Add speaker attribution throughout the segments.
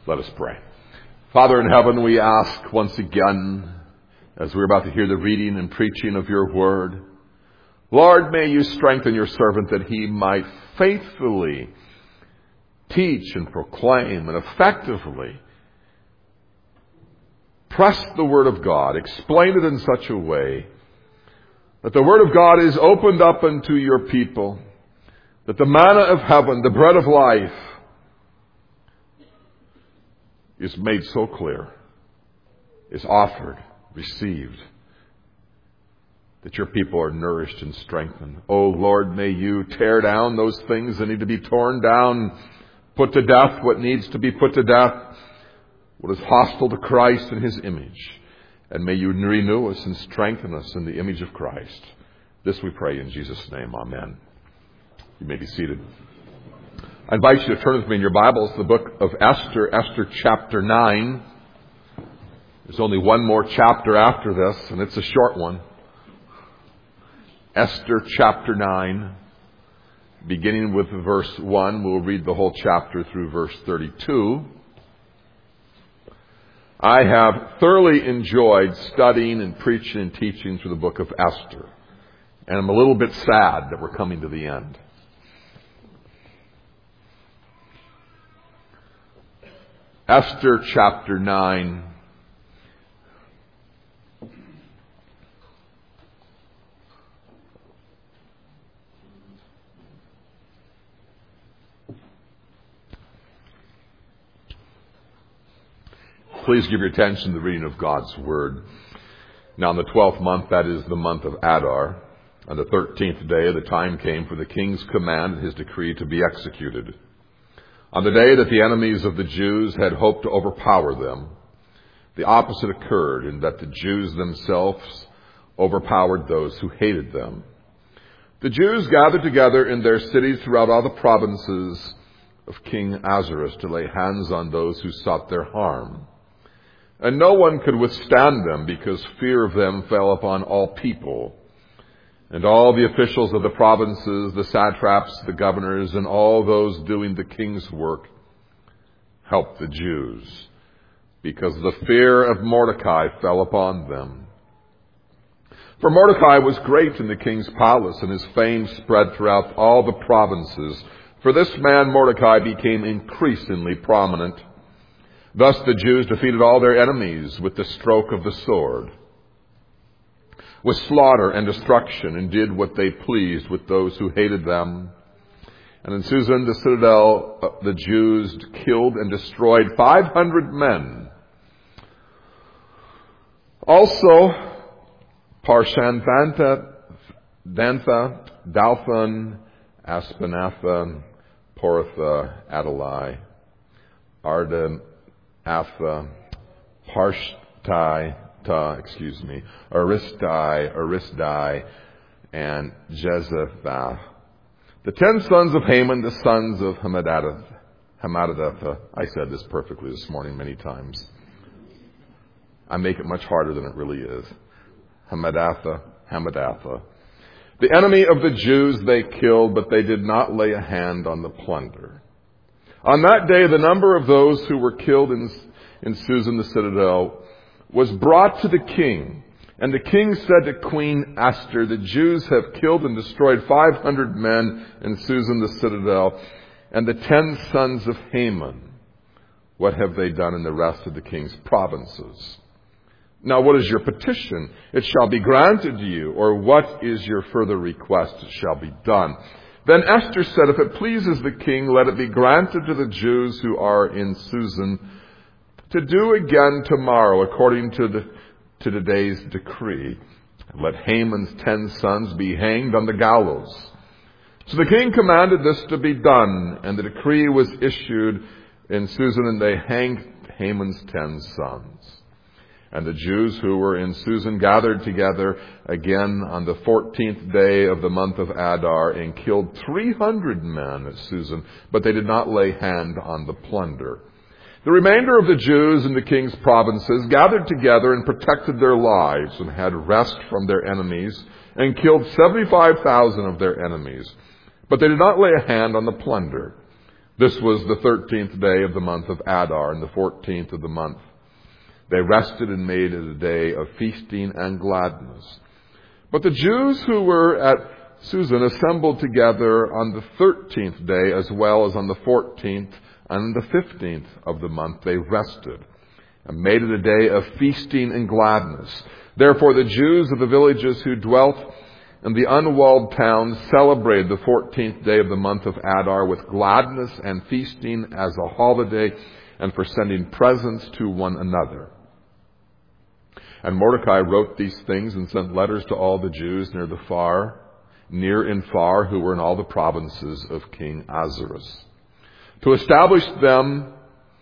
Speaker 1: Let us pray. Father in heaven, we ask once again, as we're about to hear the reading and preaching of your word, Lord, may you strengthen your servant that he might faithfully teach and proclaim and effectively press the word of God, explain it in such a way that the word of God is opened up unto your people, that the manna of heaven, the bread of life, is made so clear, is offered, received, that your people are nourished and strengthened. Oh Lord, may you tear down those things that need to be torn down, put to death what needs to be put to death, what is hostile to Christ and his image. And may you renew us and strengthen us in the image of Christ. This we pray in Jesus' name. Amen. You may be seated. I invite you to turn with me in your Bibles to the book of Esther, Esther chapter 9. There's only one more chapter after this, and it's a short one. Esther chapter 9, beginning with verse 1. We'll read the whole chapter through verse 32. I have thoroughly enjoyed studying and preaching and teaching through the book of Esther. And I'm a little bit sad that we're coming to the end. Esther chapter 9. Please give your attention to the reading of God's Word. Now in the 12th month, that is the month of Adar, on the 13th day, the time came for the king's command and his decree to be executed. On the day that the enemies of the Jews had hoped to overpower them, the opposite occurred in that the Jews themselves overpowered those who hated them. The Jews gathered together in their cities throughout all the provinces of King Ahasuerus to lay hands on those who sought their harm. And no one could withstand them because fear of them fell upon all people. And all the officials of the provinces, the satraps, the governors, and all those doing the king's work helped the Jews, because the fear of Mordecai fell upon them. For Mordecai was great in the king's palace, and his fame spread throughout all the provinces. For this man Mordecai became increasingly prominent. Thus the Jews defeated all their enemies with the stroke of the sword, with slaughter and destruction, and did what they pleased with those who hated them. And in Susan, the citadel, the Jews killed and destroyed 500 men. Also, Parshandatha, Dalphon, Aspenatha, Poratha, Adalai, Ardanatha, Aristai, and Jezebah. The 10 sons of Haman, the sons of Hammedatha. I said this perfectly this morning many times. I make it much harder than it really is. Hammedatha. The enemy of the Jews they killed, but they did not lay a hand on the plunder. On that day, the number of those who were killed in Susan the citadel was brought to the king. And the king said to Queen Esther, the Jews have killed and destroyed 500 men in Susan the citadel, and the 10 sons of Haman. What have they done in the rest of the king's provinces? Now what is your petition? It shall be granted to you. Or what is your further request? It shall be done. Then Esther said, if it pleases the king, let it be granted to the Jews who are in Susan to do again tomorrow according to today's decree. Let Haman's 10 sons be hanged on the gallows. So the king commanded this to be done, and the decree was issued in Susan, and they hanged Haman's 10 sons. And the Jews who were in Susan gathered together again on the 14th day of the month of Adar and killed 300 men at Susan, but they did not lay hand on the plunder. The remainder of the Jews in the king's provinces gathered together and protected their lives and had rest from their enemies and killed 75,000 of their enemies. But they did not lay a hand on the plunder. This was the 13th day of the month of Adar, and the 14th of the month. They rested and made it a day of feasting and gladness. But the Jews who were at Susan assembled together on the 13th day as well as on the 14th and the 15th of the month. They rested and made it a day of feasting and gladness. Therefore the Jews of the villages who dwelt in the unwalled towns celebrated the 14th day of the month of Adar with gladness and feasting as a holiday and for sending presents to one another. And Mordecai wrote these things and sent letters to all the Jews near and far, who were in all the provinces of King Ahasuerus, to establish them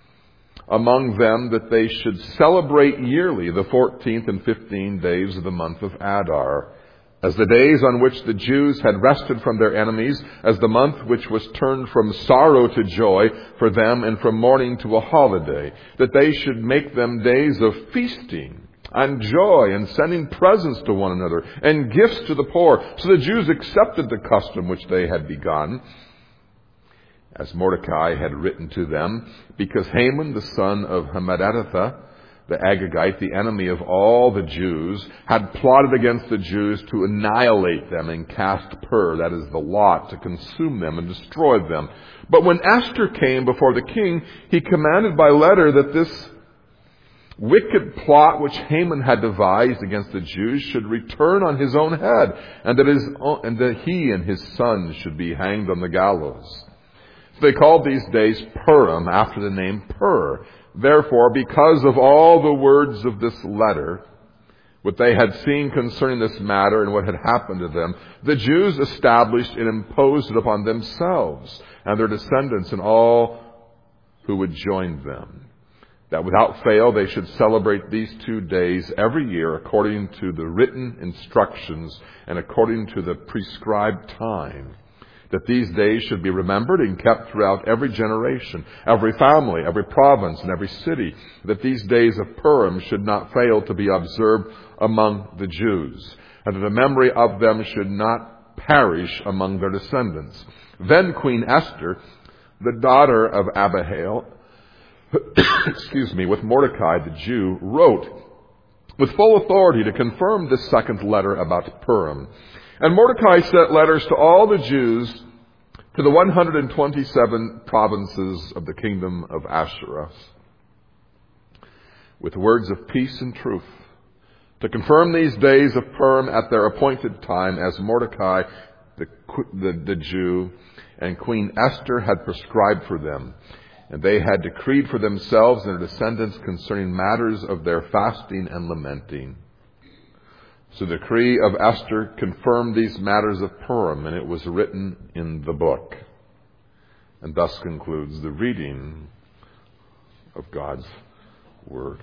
Speaker 1: among them that they should celebrate yearly the 14th and 15th days of the month of Adar, as the days on which the Jews had rested from their enemies, as the month which was turned from sorrow to joy for them and from mourning to a holiday, that they should make them days of feasting and joy and sending presents to one another and gifts to the poor. So the Jews accepted the custom which they had begun, as Mordecai had written to them, because Haman, the son of Hammedatha, the Agagite, the enemy of all the Jews, had plotted against the Jews to annihilate them and cast pur, that is the lot, to consume them and destroy them. But when Esther came before the king, he commanded by letter that this wicked plot which Haman had devised against the Jews should return on his own head, and that he and his sons should be hanged on the gallows. So they called these days Purim, after the name Pur. Therefore, because of all the words of this letter, what they had seen concerning this matter and what had happened to them, the Jews established and imposed it upon themselves and their descendants and all who would join them, that without fail they should celebrate these 2 days every year according to the written instructions and according to the prescribed time, that these days should be remembered and kept throughout every generation, every family, every province, and every city, that these days of Purim should not fail to be observed among the Jews, and that the memory of them should not perish among their descendants. Then Queen Esther, the daughter of Abihail, with Mordecai the Jew, wrote with full authority to confirm this second letter about Purim. And Mordecai sent letters to all the Jews to the 127 provinces of the kingdom of Ahasuerus with words of peace and truth to confirm these days of Purim at their appointed time, as Mordecai the Jew and Queen Esther had prescribed for them. And they had decreed for themselves and their descendants concerning matters of their fasting and lamenting. So the decree of Esther confirmed these matters of Purim, and it was written in the book. And thus concludes the reading of God's Word.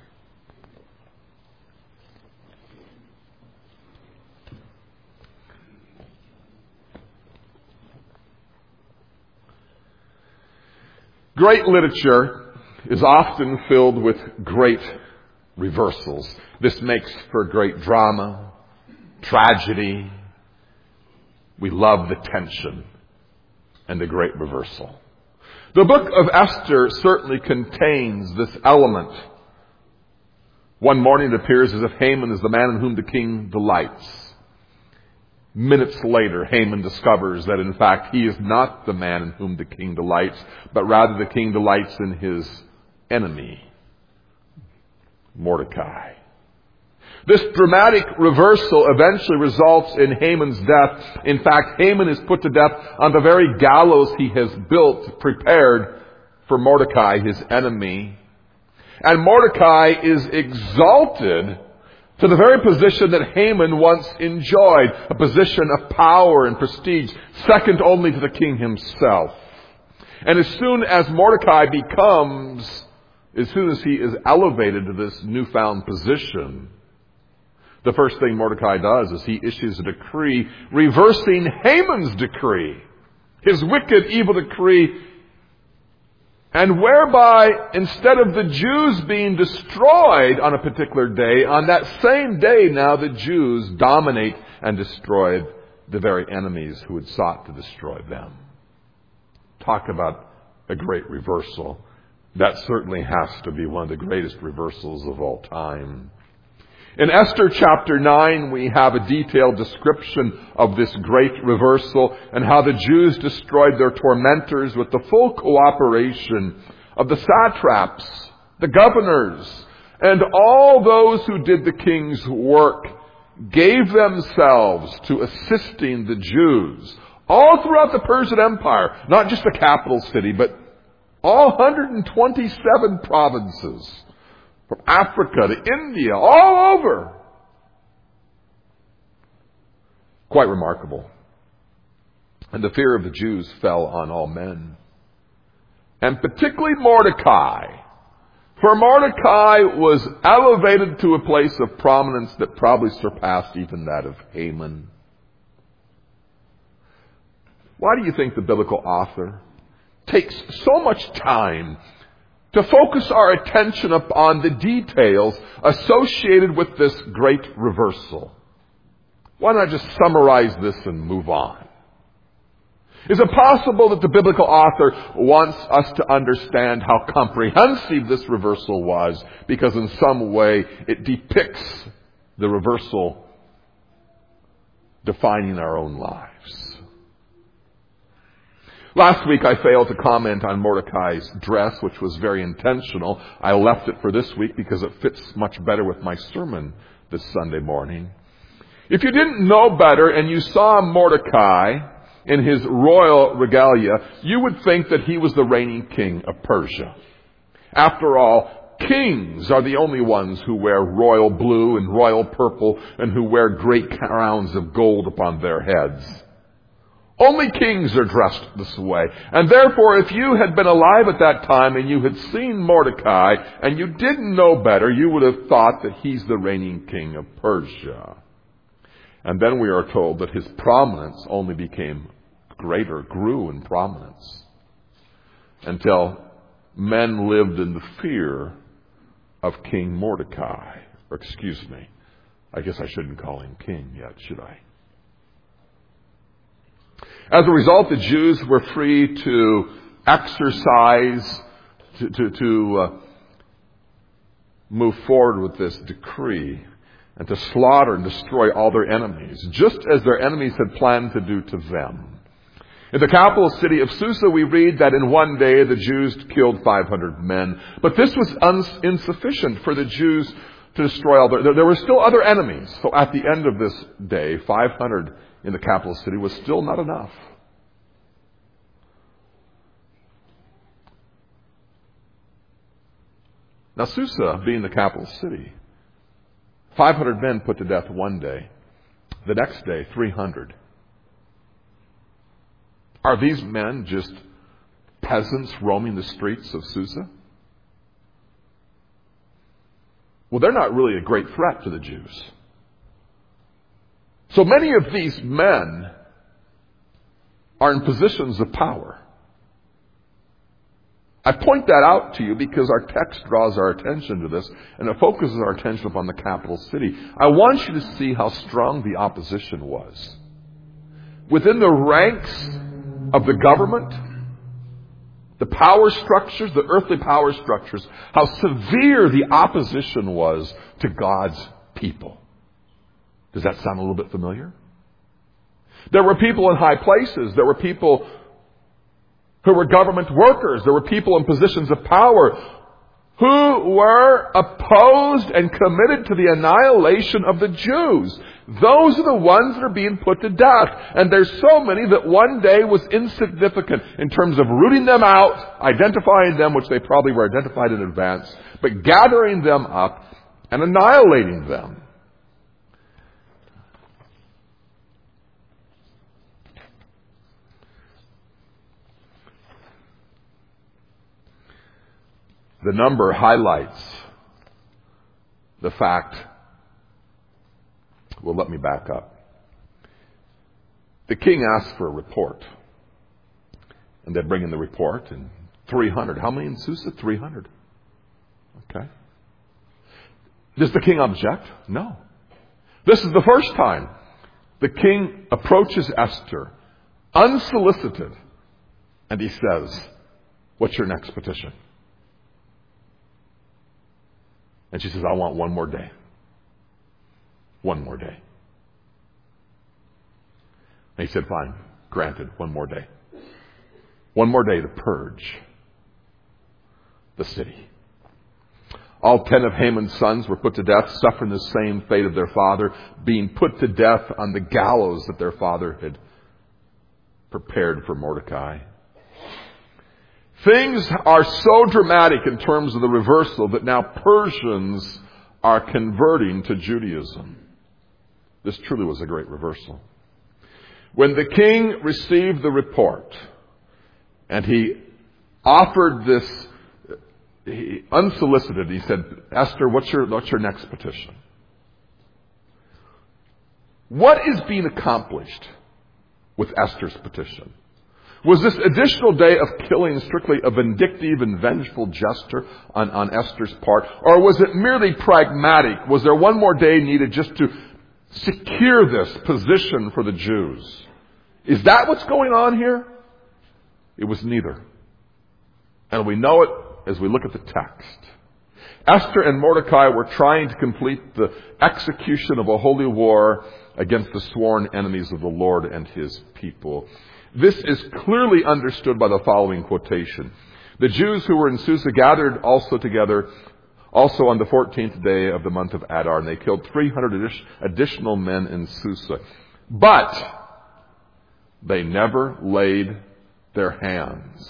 Speaker 1: Great literature is often filled with great reversals. This makes for great drama, tragedy. We love the tension and the great reversal. The book of Esther certainly contains this element. One morning it appears as if Haman is the man in whom the king delights. Minutes later, Haman discovers that in fact he is not the man in whom the king delights, but rather the king delights in his enemy, Mordecai. This dramatic reversal eventually results in Haman's death. In fact, Haman is put to death on the very gallows he has built, prepared for Mordecai, his enemy. And Mordecai is exalted to the very position that Haman once enjoyed, a position of power and prestige, second only to the king himself. And as soon as he is elevated to this newfound position, the first thing Mordecai does is he issues a decree reversing Haman's decree, his wicked, evil decree, and whereby instead of the Jews being destroyed on a particular day, on that same day now the Jews dominate and destroy the very enemies who had sought to destroy them. Talk about a great reversal. That certainly has to be one of the greatest reversals of all time. In Esther chapter 9, we have a detailed description of this great reversal and how the Jews destroyed their tormentors with the full cooperation of the satraps, the governors, and all those who did the king's work, gave themselves to assisting the Jews all throughout the Persian Empire, not just the capital city, but all 127 provinces. From Africa to India, all over. Quite remarkable. And the fear of the Jews fell on all men. And particularly Mordecai. For Mordecai was elevated to a place of prominence that probably surpassed even that of Haman. Why do you think the biblical author takes so much time to focus our attention upon the details associated with this great reversal? Why not just summarize this and move on? Is it possible that the biblical author wants us to understand how comprehensive this reversal was, because in some way it depicts the reversal defining our own lives? Last week I failed to comment on Mordecai's dress, which was very intentional. I left it for this week because it fits much better with my sermon this Sunday morning. If you didn't know better and you saw Mordecai in his royal regalia, you would think that he was the reigning king of Persia. After all, kings are the only ones who wear royal blue and royal purple and who wear great crowns of gold upon their heads. Only kings are dressed this way. And therefore, if you had been alive at that time and you had seen Mordecai and you didn't know better, you would have thought that he's the reigning king of Persia. And then we are told that his prominence only became greater, grew in prominence, until men lived in the fear of King Mordecai. Or excuse me, I guess I shouldn't call him king yet, should I? As a result, the Jews were free to exercise, to move forward with this decree and to slaughter and destroy all their enemies, just as their enemies had planned to do to them. In the capital city of Susa, we read that in one day the Jews killed 500 men. But this was insufficient for the Jews to destroy all there were still other enemies. So at the end of this day, 500 in the capital city was still not enough. Now, Susa being the capital city, 500 men put to death one day. The next day, 300. Are these men just peasants roaming the streets of Susa? Well, they're not really a great threat to the Jews. So many of these men are in positions of power. I point that out to you because our text draws our attention to this, and it focuses our attention upon the capital city. I want you to see how strong the opposition was. Within the ranks of the government, the power structures, the earthly power structures, how severe the opposition was to God's people. Does that sound a little bit familiar? There were people in high places. There were people who were government workers. There were people in positions of power who were opposed and committed to the annihilation of the Jews. Those are the ones that are being put to death. And there's so many that one day was insignificant in terms of rooting them out, identifying them, which they probably were identified in advance, but gathering them up and annihilating them. The number highlights the fact. Well, let me back up. The king asked for a report. And they bring in the report, and 300. How many in Susa? 300. Okay. Does the king object? No. This is the first time the king approaches Esther unsolicited, and he says, What's your next petition? And she says, I want one more day. One more day. And he said, fine, granted, one more day. One more day to purge the city. All 10 of Haman's sons were put to death, suffering the same fate of their father, being put to death on the gallows that their father had prepared for Mordecai. Things are so dramatic in terms of the reversal that now Persians are converting to Judaism. This truly was a great reversal. When the king received the report and he offered this unsolicited, he said, Esther, what's your next petition? What is being accomplished with Esther's petition? Was this additional day of killing strictly a vindictive and vengeful gesture on Esther's part? Or was it merely pragmatic? Was there one more day needed just to secure this position for the Jews? Is that what's going on here? It was neither. And we know it as we look at the text. Esther and Mordecai were trying to complete the execution of a holy war against the sworn enemies of the Lord and His people. This is clearly understood by the following quotation. The Jews who were in Susa gathered also together also on the 14th day of the month of Adar, and they killed 300 additional men in Susa. But they never laid their hands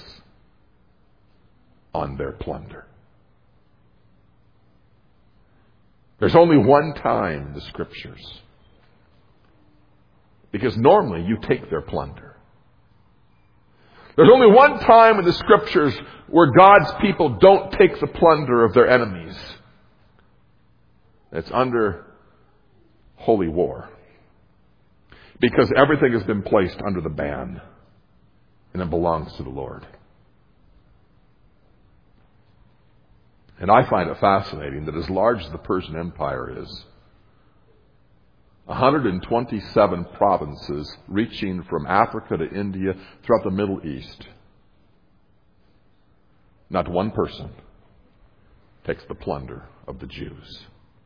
Speaker 1: on their plunder. There's only one time in the Scriptures, because normally you take their plunder. There's only one time in the Scriptures where God's people don't take the plunder of their enemies. It's under holy war. Because everything has been placed under the ban, and it belongs to the Lord. And I find it fascinating that as large as the Persian Empire is, 127 provinces reaching from Africa to India throughout the Middle East. Not one person takes the plunder of the Jews.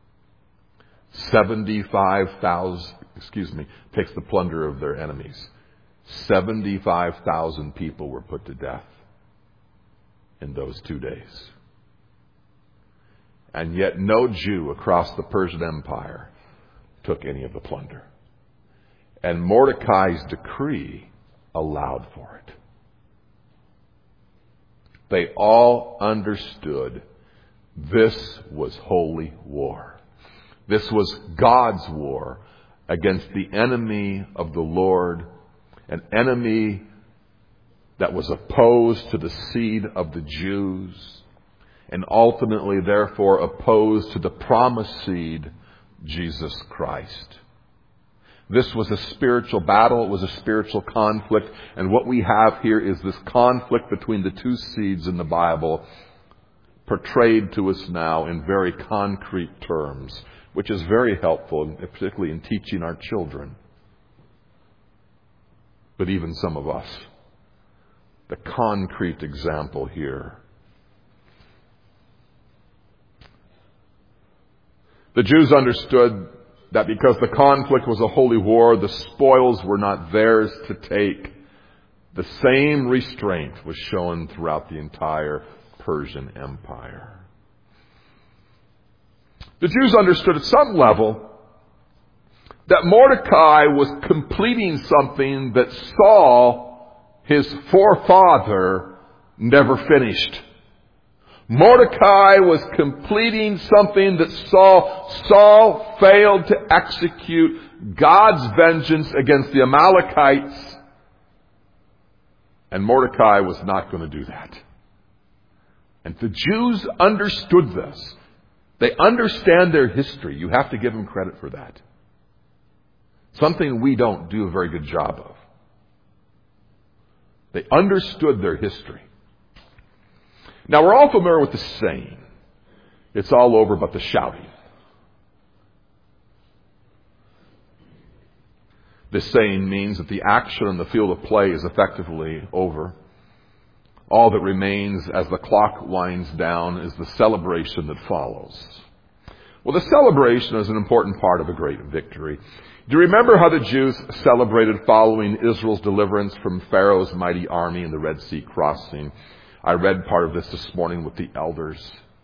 Speaker 1: 75,000, takes the plunder of their enemies. 75,000 people were put to death in those 2 days. And yet no Jew across the Persian Empire took any of the plunder. And Mordecai's decree allowed for it. They all understood this was holy war. This was God's war against the enemy of the Lord, an enemy that was opposed to the seed of the Jews, and ultimately, therefore, opposed to the promised seed, Jesus Christ. This was a spiritual battle. It was a spiritual conflict. And what we have here is this conflict between the two seeds in the Bible portrayed to us now in very concrete terms, which is very helpful, particularly in teaching our children. But even some of us. The concrete example here. The Jews understood that because the conflict was a holy war, the spoils were not theirs to take. The same restraint was shown throughout the entire Persian Empire. The Jews understood at some level that Mordecai was completing something that Saul, his forefather, never finished. Mordecai was completing something that Saul failed to execute, God's vengeance against the Amalekites. And Mordecai was not going to do that. And the Jews understood this. They understand their history. You have to give them credit for that. Something we don't do a very good job of. They understood their history. Now, we're all familiar with the saying, it's all over but the shouting. This saying means that the action on the field of play is effectively over. All that remains as the clock winds down is the celebration that follows. Well, the celebration is an important part of a great victory. Do you remember how the Jews celebrated following Israel's deliverance from Pharaoh's mighty army in the Red Sea crossing? I read part of this morning with the elders.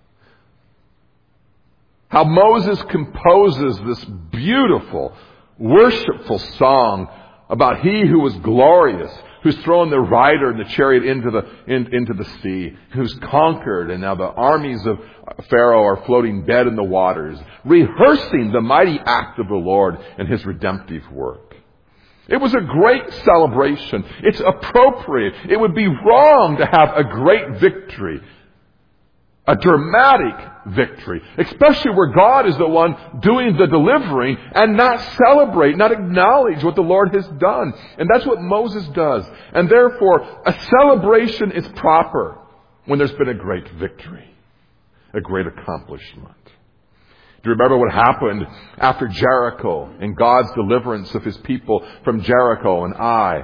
Speaker 1: How Moses composes this beautiful, worshipful song about he who was glorious, who's thrown the rider and the chariot into the sea, who's conquered, and now the armies of Pharaoh are floating dead in the waters, rehearsing the mighty act of the Lord and His redemptive work. It was a great celebration. It's appropriate. It would be wrong to have a great victory, a dramatic victory, especially where God is the one doing the delivering, and not celebrate, not acknowledge what the Lord has done. And that's what Moses does. And therefore, a celebration is proper when there's been a great victory, a great accomplishment. Do you remember what happened after Jericho and God's deliverance of His people from Jericho and Ai?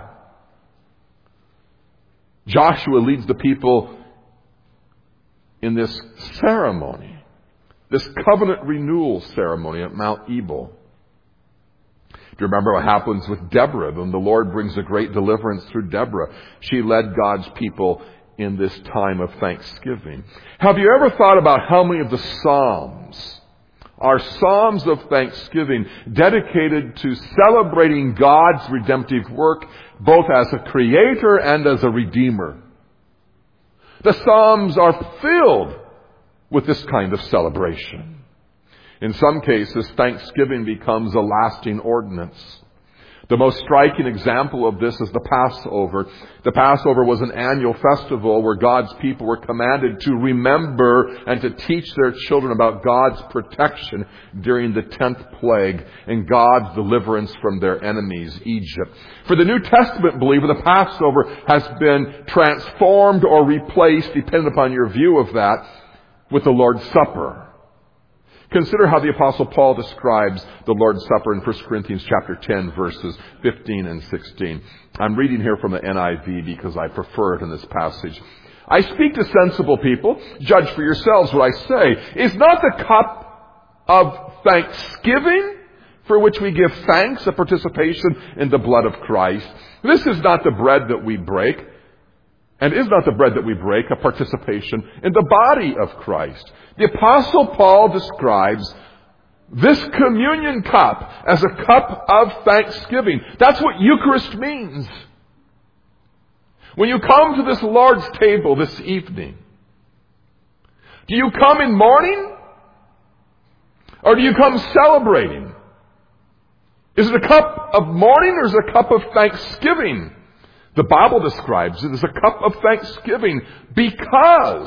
Speaker 1: Joshua leads the people in this ceremony, this covenant renewal ceremony at Mount Ebal. Do you remember what happens with Deborah when the Lord brings a great deliverance through Deborah? She led God's people in this time of thanksgiving. Have you ever thought about how many of the Psalms are Psalms of thanksgiving dedicated to celebrating God's redemptive work both as a creator and as a redeemer? The Psalms are filled with this kind of celebration. In some cases, thanksgiving becomes a lasting ordinance. The most striking example of this is the Passover. The Passover was an annual festival where God's people were commanded to remember and to teach their children about God's protection during the 10th plague and God's deliverance from their enemies, Egypt. For the New Testament believer, the Passover has been transformed or replaced, depending upon your view of that, with the Lord's Supper. Consider how the Apostle Paul describes the Lord's Supper in 1 Corinthians chapter 10, verses 15 and 16. I'm reading here from the NIV because I prefer it in this passage. I speak to sensible people. Judge for yourselves what I say. Is not the cup of thanksgiving for which we give thanks a participation in the blood of Christ? This is not the bread that we break. And is not the bread that we break a participation in the body of Christ? The Apostle Paul describes this communion cup as a cup of thanksgiving. That's what Eucharist means. When you come to this Lord's table this evening, do you come in mourning? Or do you come celebrating? Is it a cup of mourning or is it a cup of thanksgiving? The Bible describes it as a cup of thanksgiving because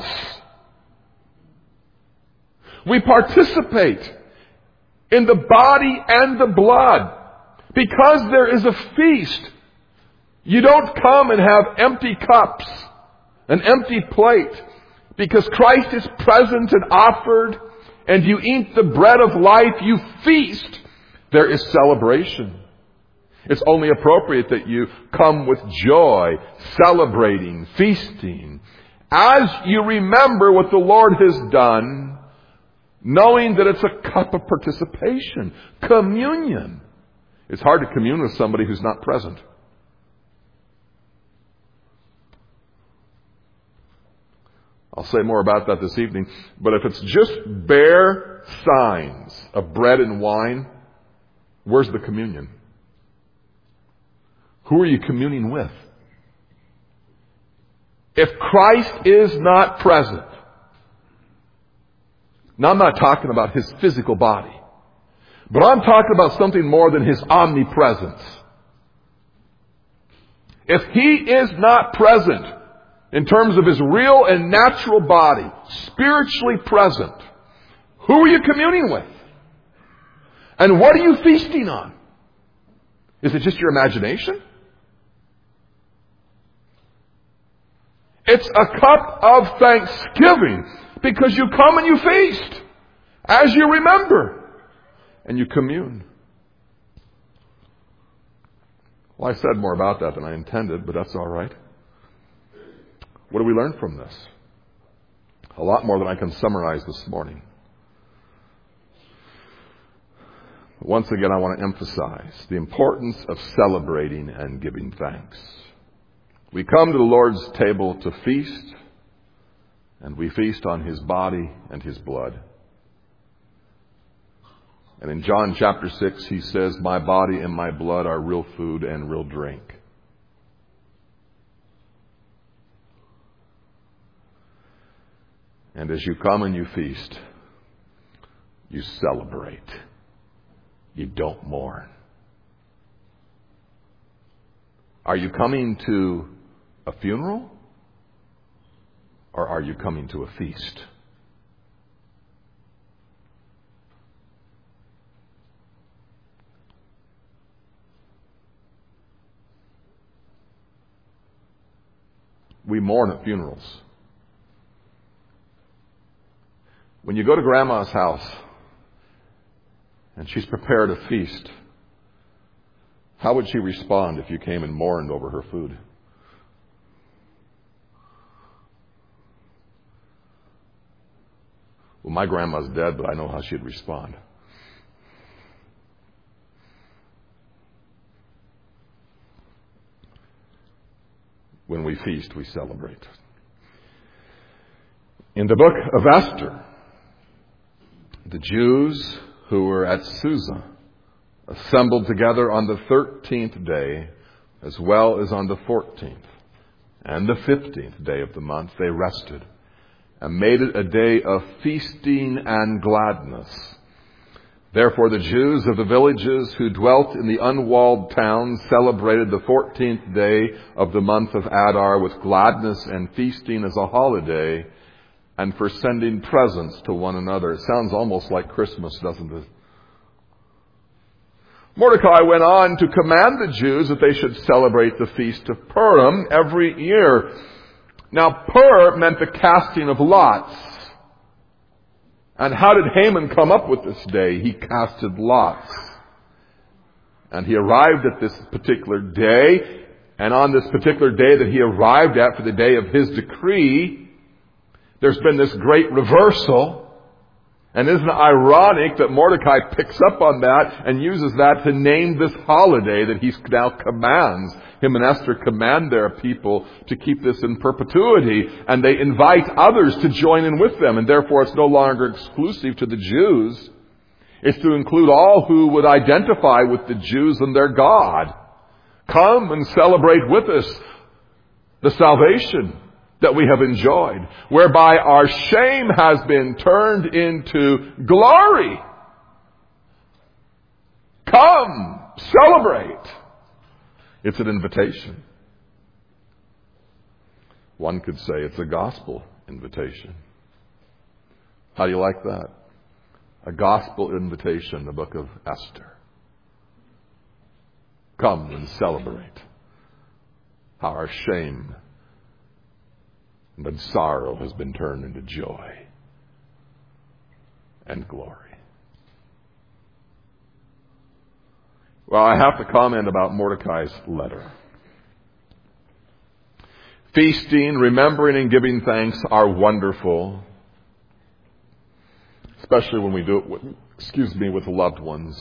Speaker 1: we participate in the body and the blood. Because there is a feast. You don't come and have empty cups, an empty plate. Because Christ is present and offered, and you eat the bread of life, you feast. There is celebration. It's only appropriate that you come with joy, celebrating, feasting, as you remember what the Lord has done, knowing that it's a cup of participation, communion. It's hard to commune with somebody who's not present. I'll say more about that this evening, but if it's just bare signs of bread and wine, where's the communion? Who are you communing with? If Christ is not present, now I'm not talking about His physical body, but I'm talking about something more than His omnipresence. If He is not present in terms of His real and natural body, spiritually present, who are you communing with? And what are you feasting on? Is it just your imagination? It's a cup of thanksgiving because you come and you feast as you remember and you commune. Well, I said more about that than I intended, but that's all right. What do we learn from this? A lot more than I can summarize this morning. Once again, I want to emphasize the importance of celebrating and giving thanks. We come to the Lord's table to feast, and we feast on His body and His blood. And in John chapter 6, He says, "My body and my blood are real food and real drink." And as you come and you feast, you celebrate. You don't mourn. Are you coming to a funeral? Or are you coming to a feast? We mourn at funerals. When you go to Grandma's house and she's prepared a feast, how would she respond if you came and mourned over her food? Well, my grandma's dead, but I know how she'd respond. When we feast, we celebrate. In the book of Esther, the Jews who were at Susa assembled together on the 13th day, as well as on the 14th and the 15th day of the month. They rested and made it a day of feasting and gladness. Therefore the Jews of the villages who dwelt in the unwalled towns celebrated the 14th day of the month of Adar with gladness and feasting as a holiday, and for sending presents to one another. It sounds almost like Christmas, doesn't it? Mordecai went on to command the Jews that they should celebrate the feast of Purim every year. Now, Pur meant the casting of lots. And how did Haman come up with this day? He casted lots. And he arrived at this particular day, and on this particular day that he arrived at for the day of his decree, there's been this great reversal. And isn't it ironic that Mordecai picks up on that and uses that to name this holiday that he now commands? Him and Esther command their people to keep this in perpetuity, and they invite others to join in with them, and therefore it's no longer exclusive to the Jews. It's to include all who would identify with the Jews and their God. Come and celebrate with us the salvation that we have enjoyed, whereby our shame has been turned into glory. Come, celebrate. It's an invitation. One could say it's a gospel invitation. How do you like that? A gospel invitation, the book of Esther. Come and celebrate how our shame and sorrow has been turned into joy and glory. Well, I have to comment about Mordecai's letter. Feasting, remembering, and giving thanks are wonderful, especially when we do it with loved ones.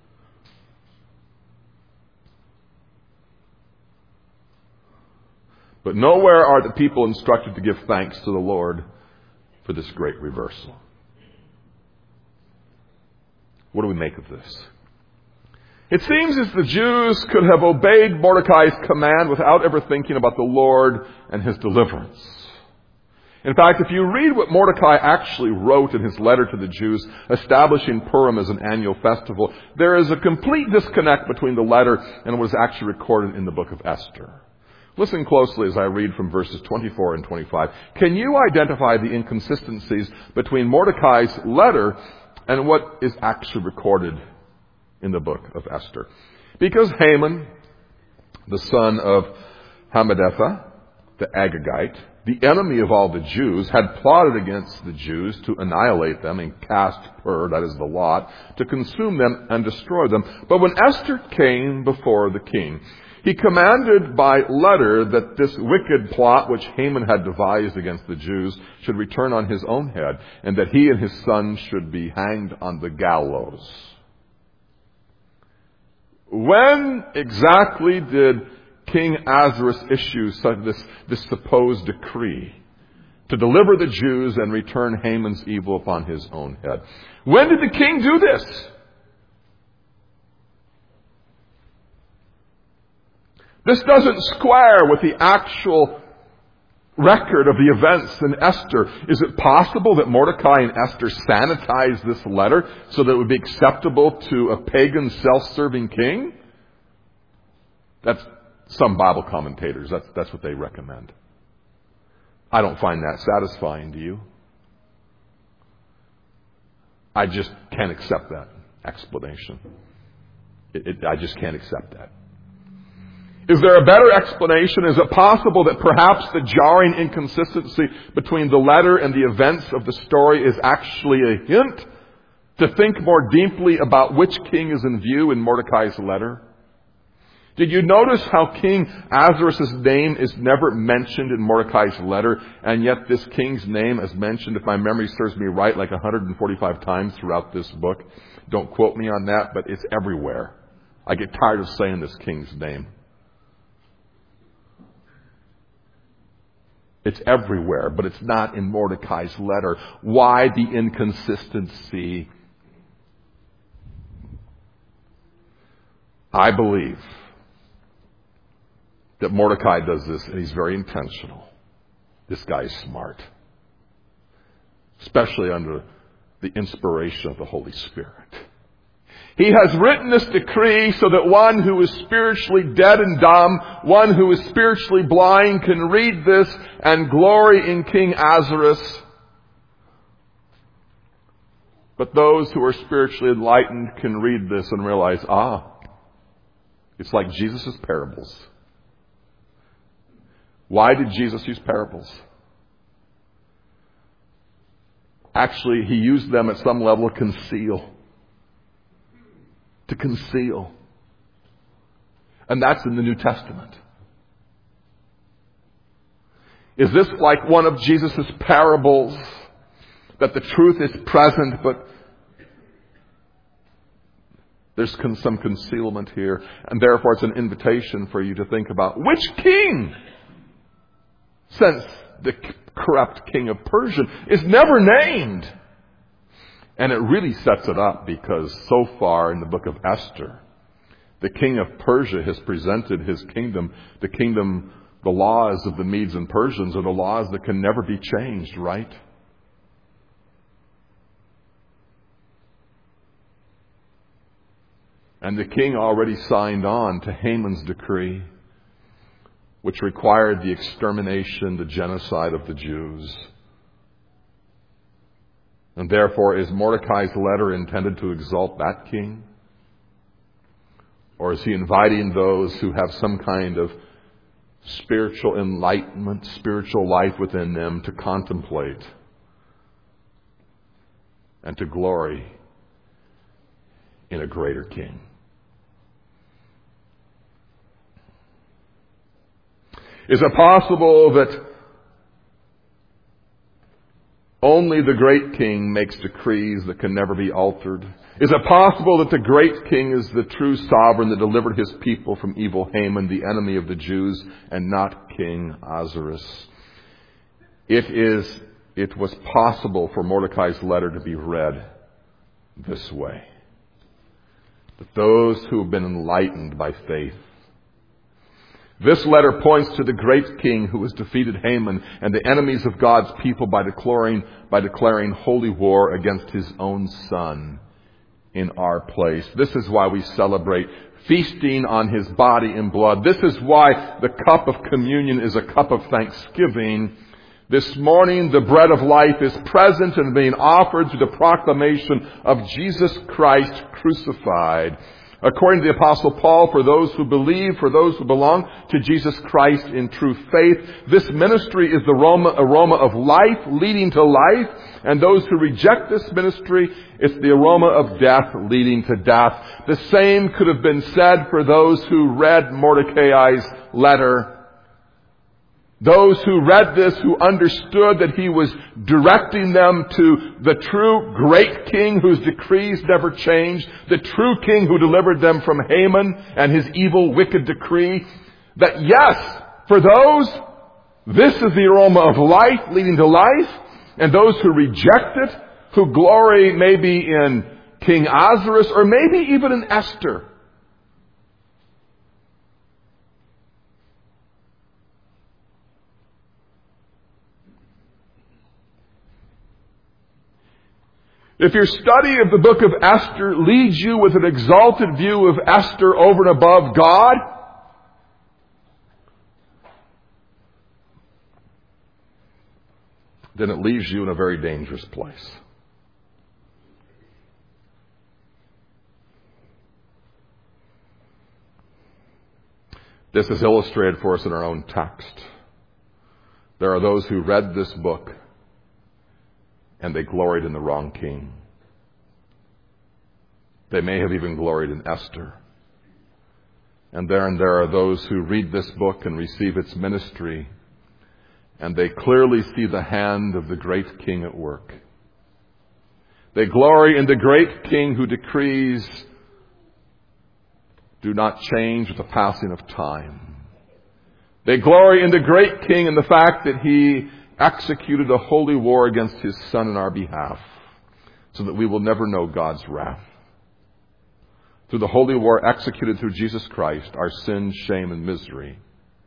Speaker 1: But nowhere are the people instructed to give thanks to the Lord for this great reversal. What do we make of this? It seems as the Jews could have obeyed Mordecai's command without ever thinking about the Lord and His deliverance. In fact, if you read what Mordecai actually wrote in his letter to the Jews, establishing Purim as an annual festival, there is a complete disconnect between the letter and what is actually recorded in the book of Esther. Listen closely as I read from verses 24 and 25. Can you identify the inconsistencies between Mordecai's letter and what is actually recorded in the book of Esther? Because Haman, the son of Hammedatha, the Agagite, the enemy of all the Jews, had plotted against the Jews to annihilate them and cast Pur, that is the lot, to consume them and destroy them. But when Esther came before the king, He commanded by letter that this wicked plot which Haman had devised against the Jews should return on his own head, and that he and his son should be hanged on the gallows. When exactly did King Ahasuerus issue this supposed decree to deliver the Jews and return Haman's evil upon his own head? When did the king do this? This doesn't square with the actual record of the events in Esther. Is it possible that Mordecai and Esther sanitized this letter so that it would be acceptable to a pagan, self-serving king? That's some Bible commentators. That's what they recommend. I don't find that satisfying, do you? I just can't accept that explanation. I just can't accept that. Is there a better explanation? Is it possible that perhaps the jarring inconsistency between the letter and the events of the story is actually a hint to think more deeply about which king is in view in Mordecai's letter? Did you notice how King Ahasuerus' name is never mentioned in Mordecai's letter, and yet this king's name is mentioned, if my memory serves me right, like 145 times throughout this book? Don't quote me on that, but it's everywhere. I get tired of saying this king's name. It's everywhere, but it's not in Mordecai's letter. Why the inconsistency? I believe that Mordecai does this, and he's very intentional. This guy's smart, especially under the inspiration of the Holy Spirit. He has written this decree so that one who is spiritually dead and dumb, one who is spiritually blind, can read this and glory in King Ahasuerus. But those who are spiritually enlightened can read this and realize, it's like Jesus' parables. Why did Jesus use parables? Actually, he used them at some level to conceal. And that's in the New Testament. Is this like one of Jesus' parables, that the truth is present, but there's some concealment here, and therefore it's an invitation for you to think about which king, since the corrupt king of Persia is never named. And it really sets it up, because so far in the book of Esther, the king of Persia has presented his kingdom, the laws of the Medes and Persians are the laws that can never be changed, right? And the king already signed on to Haman's decree, which required the extermination, the genocide of the Jews. And therefore, is Mordecai's letter intended to exalt that king? Or is he inviting those who have some kind of spiritual enlightenment, spiritual life within them, to contemplate and to glory in a greater king? Is it possible that only the great king makes decrees that can never be altered? Is it possible that the great king is the true sovereign that delivered his people from evil Haman, the enemy of the Jews, and not King Ahasuerus? It was possible for Mordecai's letter to be read this way. That those who have been enlightened by faith, this letter points to the great king who has defeated Haman and the enemies of God's people by declaring holy war against his own son in our place. This is why we celebrate feasting on his body and blood. This is why the cup of communion is a cup of thanksgiving. This morning, the bread of life is present and being offered through the proclamation of Jesus Christ crucified. According to the Apostle Paul, for those who believe, for those who belong to Jesus Christ in true faith, this ministry is the aroma of life leading to life. And those who reject this ministry, it's the aroma of death leading to death. The same could have been said for those who read Mordecai's letter. Those who read this, who understood that he was directing them to the true great king whose decrees never changed, the true king who delivered them from Haman and his evil, wicked decree, that yes, for those, this is the aroma of life leading to life, and those who reject it, who glory maybe in King Ahasuerus or maybe even in Esther. If your study of the book of Esther leads you with an exalted view of Esther over and above God, then it leaves you in a very dangerous place. This is illustrated for us in our own text. There are those who read this book and they gloried in the wrong king. They may have even gloried in Esther. And there are those who read this book and receive its ministry, and they clearly see the hand of the great king at work. They glory in the great king who decrees do not change with the passing of time. They glory in the great king and the fact that he executed a holy war against his son in our behalf so that we will never know God's wrath. Through the holy war executed through Jesus Christ, our sin, shame, and misery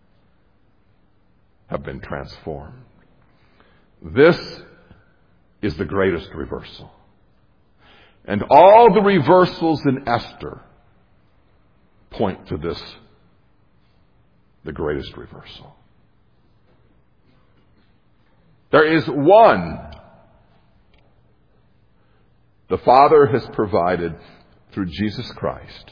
Speaker 1: have been transformed. This is the greatest reversal. And all the reversals in Esther point to this, the greatest reversal. There is one the Father has provided through Jesus Christ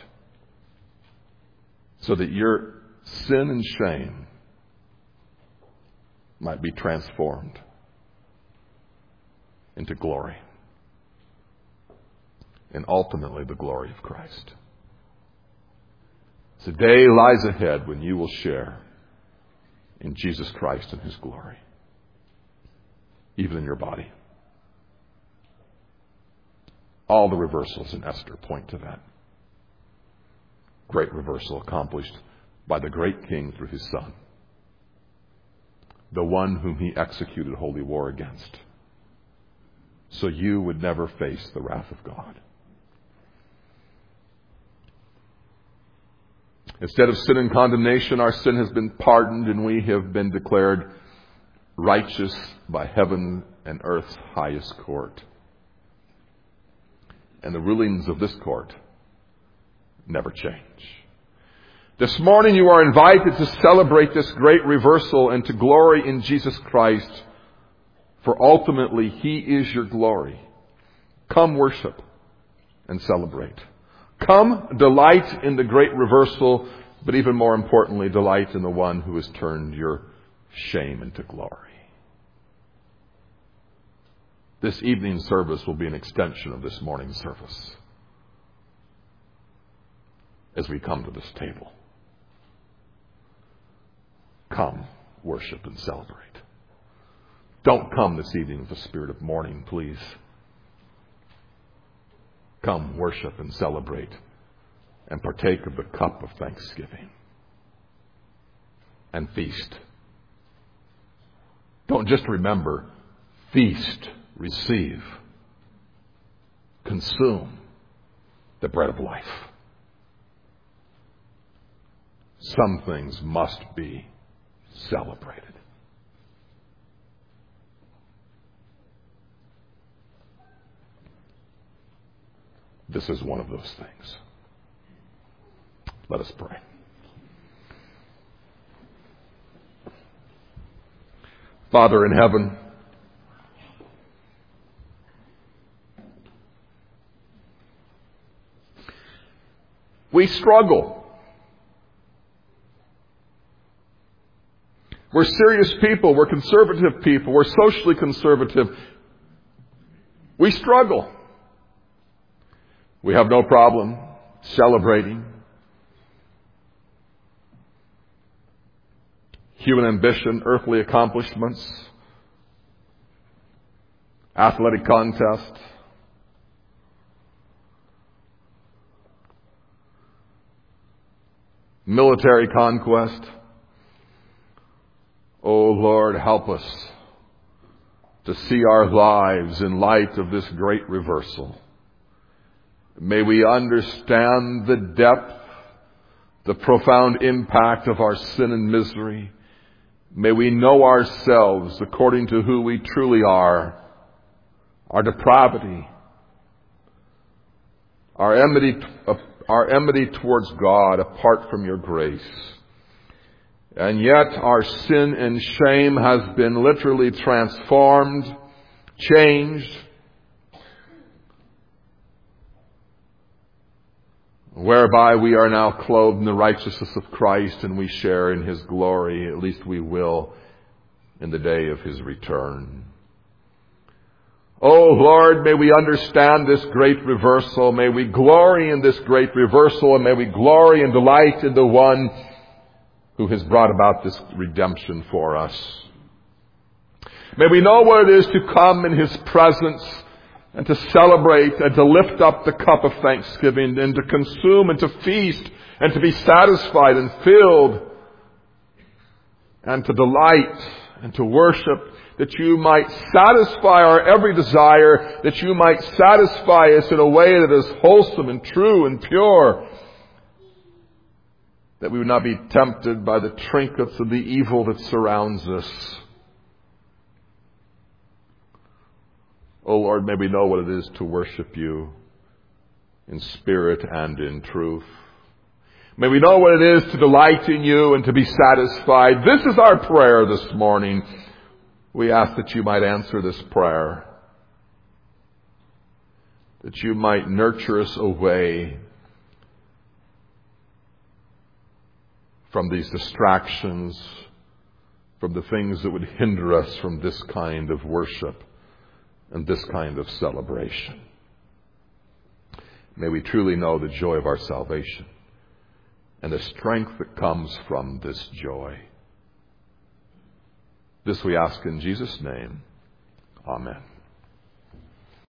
Speaker 1: so that your sin and shame might be transformed into glory and ultimately the glory of Christ. The day lies ahead when you will share in Jesus Christ and His glory, even in your body. All the reversals in Esther point to that. Great reversal accomplished by the great king through his son, the one whom he executed holy war against, so you would never face the wrath of God. Instead of sin and condemnation, our sin has been pardoned and we have been declared righteous by heaven and earth's highest court. And the rulings of this court never change. This morning you are invited to celebrate this great reversal and to glory in Jesus Christ, for ultimately He is your glory. Come worship and celebrate. Come delight in the great reversal, but even more importantly, delight in the one who has turned your shame into glory. This evening service will be an extension of this morning's service as we come to this table. Come, worship and celebrate. Don't come this evening with the spirit of mourning, please. Come, worship and celebrate and partake of the cup of thanksgiving and feast. Don't just remember, feast. Receive, consume the bread of life. Some things must be celebrated. This is one of those things. Let us pray. Father in heaven, We struggle. We're serious people. We're conservative people. We're socially conservative. We struggle. We have no problem celebrating human ambition, earthly accomplishments, athletic contest, military conquest. Oh Lord, help us to see our lives in light of this great reversal. May we understand the depth, the profound impact of our sin and misery. May we know ourselves according to who we truly are, our depravity, our enmity towards God apart from your grace. And yet our sin and shame has been literally transformed, changed, whereby we are now clothed in the righteousness of Christ and we share in His glory, at least we will, in the day of His return. Oh Lord, may we understand this great reversal. May we glory in this great reversal, and may we glory and delight in the one who has brought about this redemption for us. May we know what it is to come in His presence and to celebrate and to lift up the cup of thanksgiving and to consume and to feast and to be satisfied and filled and to delight and to worship, that you might satisfy our every desire, that you might satisfy us in a way that is wholesome and true and pure, that we would not be tempted by the trinkets of the evil that surrounds us. Oh Lord, may we know what it is to worship you in spirit and in truth. May we know what it is to delight in you and to be satisfied. This is our prayer this morning. We ask that you might answer this prayer, that you might nurture us away from these distractions, from the things that would hinder us from this kind of worship and this kind of celebration. May we truly know the joy of our salvation and the strength that comes from this joy. This we ask in Jesus' name. Amen.